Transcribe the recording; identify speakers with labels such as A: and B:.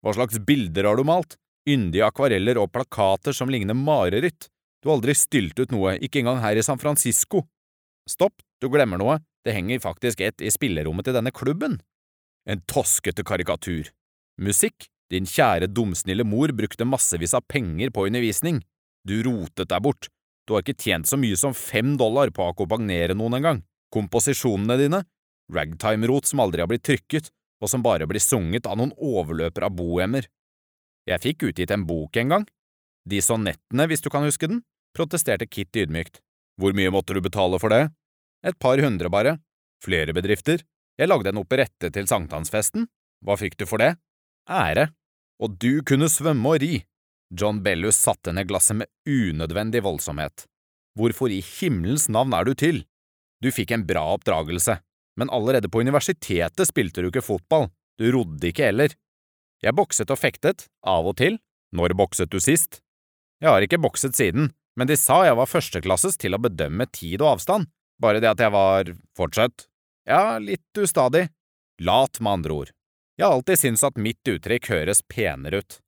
A: Hva slags bilder har du malt? Yndige akvareller og plakater som ligner mareritt. Du har aldri stilt ut noe, ikke engang her i San Francisco. Stopp, du glemmer noe. Det henger faktisk et i spillerommet til denne klubben. En toskete karikatur. Musikk? Din kjære dumsnille mor brukte massevis av penger på undervisning. Du rotet deg bort. Du har ikke tjent så mye som $5 på å akkompagnere noen engang. Komposisjonene dine? Ragtime-rot som aldri har blitt trykket, og som bare blir sunget av noen overløpere av bohemer. Jeg fikk utgitt en bok en gang. De sonettene, hvis du kan huske den, protesterte Kit ydmykt. Hvor mye måtte du betale for det? Et par hundre bare. Flere bedrifter. Jeg lagde en operette til sankthansfesten. Hva fikk du for det? Ære. Og du kunne svømme og ri. John Bellus satte ned glasset med unødvendig voldsomhet. Hvorfor i himmelens navn er du til? Du fikk en bra oppdragelse, men allerede på universitetet spilte du ikke fotball. Du rodde ikke heller. Jeg bokset og fektet, av og til. Når bokset du sist? Jeg har ikke bokset siden, men de sa jeg var førsteklasses til å bedømme tid og avstand. Bare det at jeg var… Fortsett. Ja, litt ustadig. Lat med andre ord. Jeg har alltid syntes at mitt uttrykk høres penere ut.